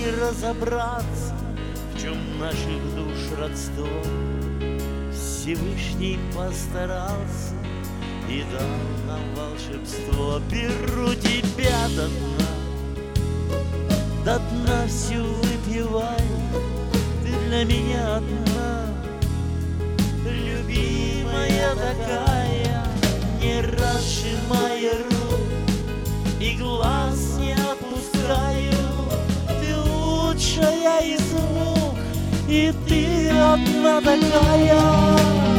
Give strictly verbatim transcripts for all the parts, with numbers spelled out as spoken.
не разобраться, в чем наших душ родство. Всевышний постарался и дал нам волшебство. Беру тебя до дна, до дна всю выпиваю. Ты для меня одна, любимая такая, не разжимая рук и глаз не опускаю. Ты лучшая из мук, и ты одна такая.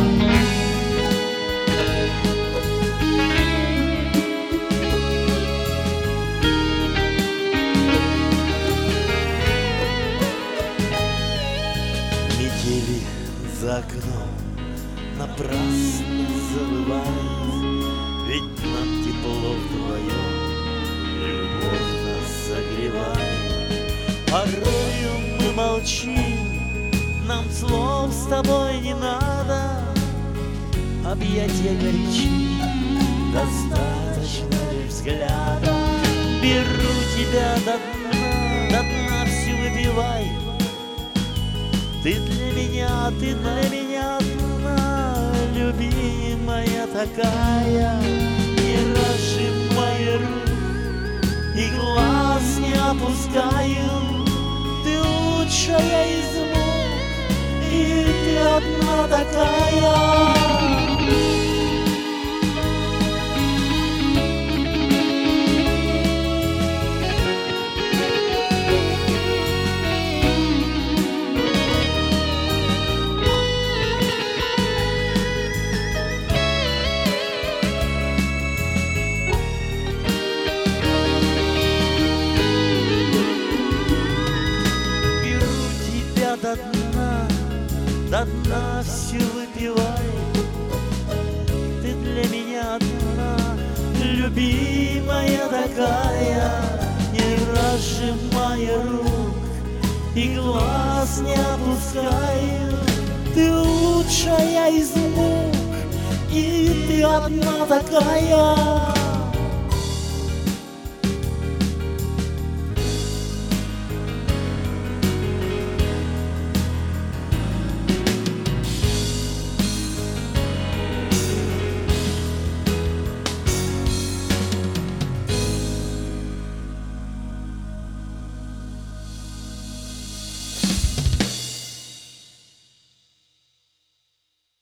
Метели за окном напрасно забывает, ведь нам тепло вдвоем, любовь нас согревает. Порою мы молчим, нам слов с тобой не надо, объятия горячи, достаточно лишь взгляда. Беру тебя до дна, до дна всю выпивай. Ты для меня, ты для меня одна, любимая такая, не разжимай рук и глаз не опускаю. Ты лучшая из мук, и ты одна такая. До дна, до дна всю выпивай. Ты для меня одна, любимая такая, не разжимая рук и глаз не опускаю. Ты лучшая из мук, и ты одна такая.